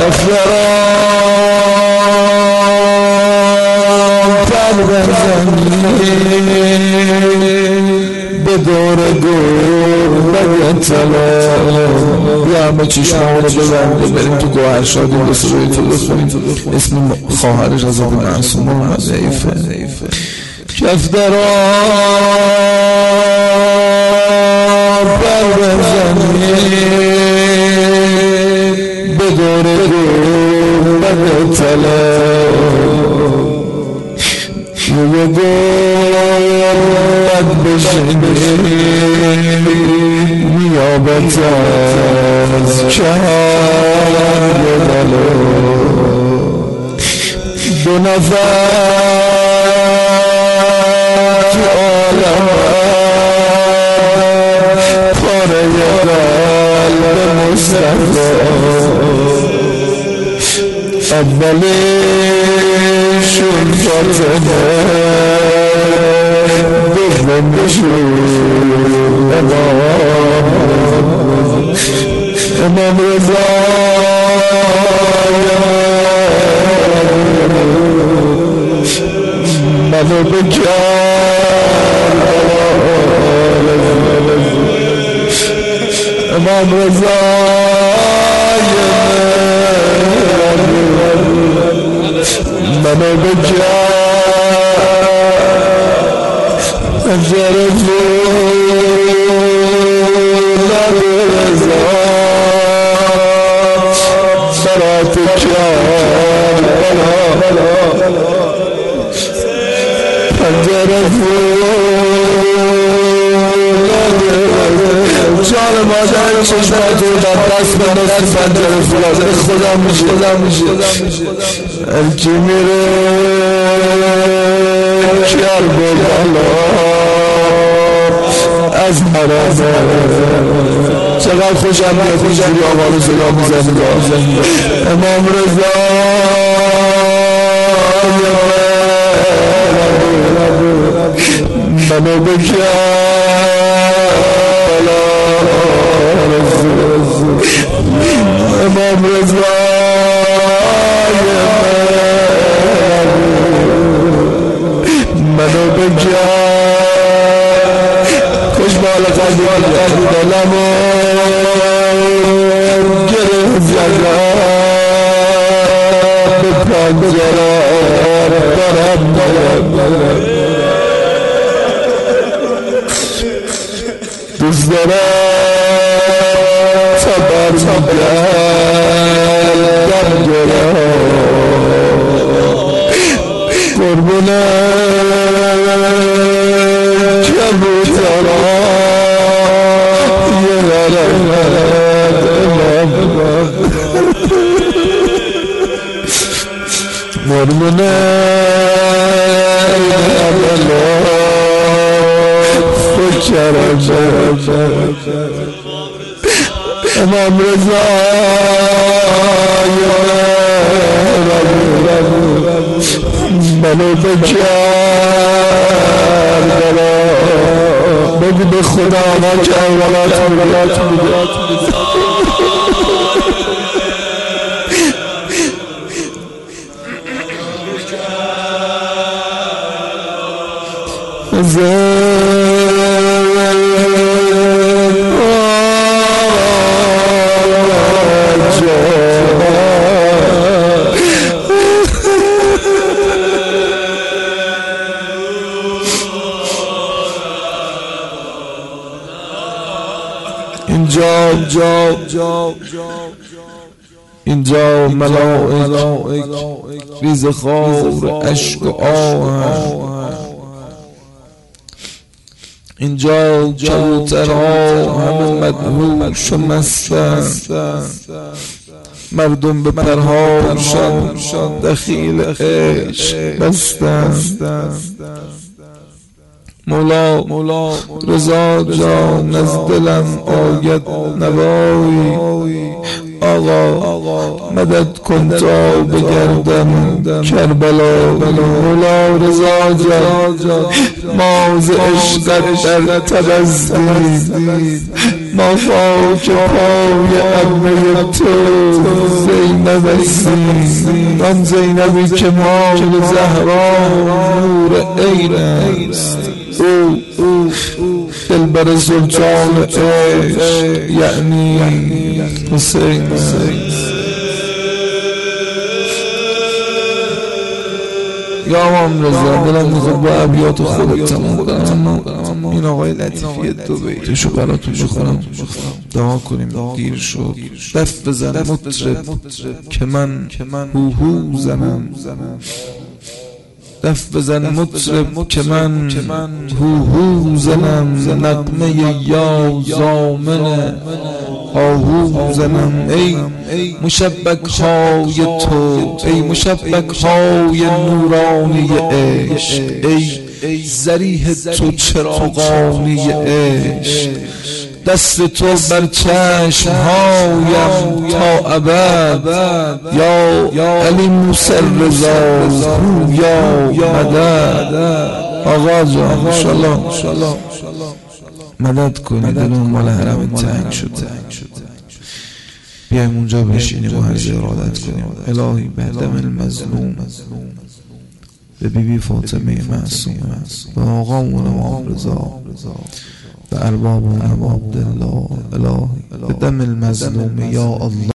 کفداران پر بزنی به دور گربه طلا. یا همه چشمه رو ببنده بریم تو گوهر شادی بسروی تو بخونیم. اسم خواهرش از آقای معصوم محمد ضعیفه. کفداران پر بزنی به دور گربه طلا. یه گربت بشنی نیابت از کهان بلو. دو نفر تو عالم پاره قلب مصطفی. اولیشون فاطمه دومیشون امام رضا. منو بکن امام رضا. منو بکن انجرفو لب رضا. برات کن انجرفو جان مادر چشماتو در دست بنداز پنجره فولاد خودم میشه. الکی میره کربلا از مرزه. چقدر خوشم میاد اینجوری آواز صدا میزنی. امام رضا منو بکن امام رضا. منو بکن خوش بالا قلبی دلمو گره زده به پنجره دارم دوست دارم صبر میگردم گره قربونه کبوتران یه غرد امام قربونه امام رضا منو بکن بگو به خدا ما که اولات میده. اینجا ملائک ریز خور عشق و آه. اینجا کبوترها همه مدهوش و مستن. مردم به پرهاشان دخیل عشق بستن. مولا رضا جان از دلم آید نوایی. آقا مدد کن تا بگردم کربلا. مولا رضا جان ما ز عشقت در تبستیم. ما خاک پای عمه تو زینب زینب هستی، آن زینبی که مال زهرا نور عین است، او دلبر سلطان عشق یعنی حسین است. یا امام رضا دلم میخواد با ابیات خودت تمام کنم، این آقای لطیفی دو بیتشو براتون بخونم، دعا کنیم دیر شد. دف بزن مطرب که من هوهو زنم، دف بزن مطرب که من هوهو زنم، نغمه یا زامن آهو زنم. ای مشبک های تو، ای مشبک های نورانی عشق، ای زریح تو چراغانی عشق، دست تو بر چشم هایم تا ابد، یا علی موسی رضا یا مدد. آقا جان انشالله مدد کنی، دلون مال حرم تنگ شد، بیایم اونجا بشینیم و هر ارادت کنیم. الهی به دم المظلوم، به بیبی فاطمه معصومه، به آقامون امام رضا، به اربابون عبدالله، الهی به دم المظلوم یا الله.